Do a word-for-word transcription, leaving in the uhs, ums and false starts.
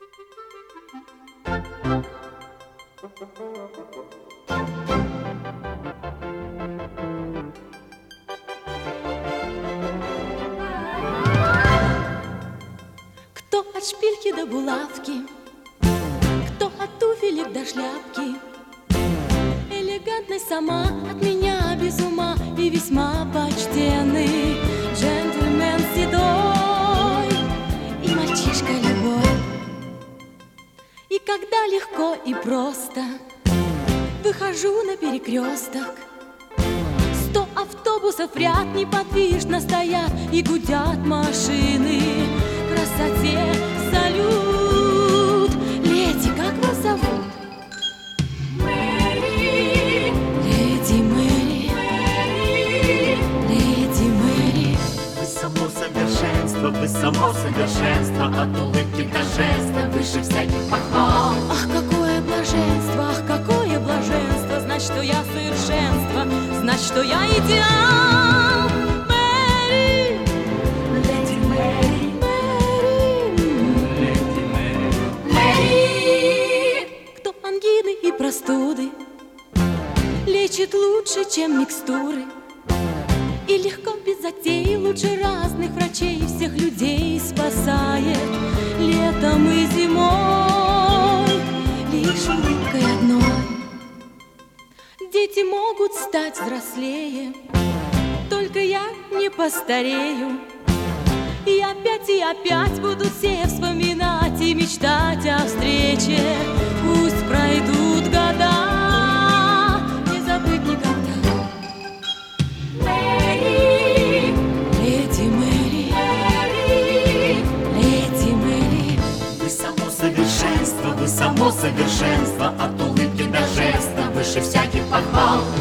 Кто от шпильки до булавки, кто от туфелек до шляпки, элегантность сама от меня без ума и весьма почтенный джентльмен седой и мальчишка любой. И когда легко и просто выхожу на перекресток, сто автобусов в ряд неподвижно стоят и гудят машины. Красоте салют. Леди, как вас зовут? Мэри. Леди Мэри. Мэри. Леди Мэри. Вы само совершенство, вы само совершенство, от улыбки до жеста выше всяких похвал. Ах, какое блаженство, ах, какое блаженство, знать, что я совершенство, знать, что я идеал. Мэри. Леди Мэри. Леди Мэри. Мэри. Кто ангины и простуды лечит лучше, чем микстуры, и легко, без затей, лучше разных врачей всех людей спасает летом и зимой лишь улыбкой одной. Дети могут стать взрослее, только я не постарею. И опять и опять будут все вспоминать и мечтать о встрече. Пусть пройдут года, не забыть никогда. Мэри. Леди Мэри. Мэри. Леди Мэри. Вы само совершенство, вы само совершенство, от улыбки до жеста выше всяких похвал.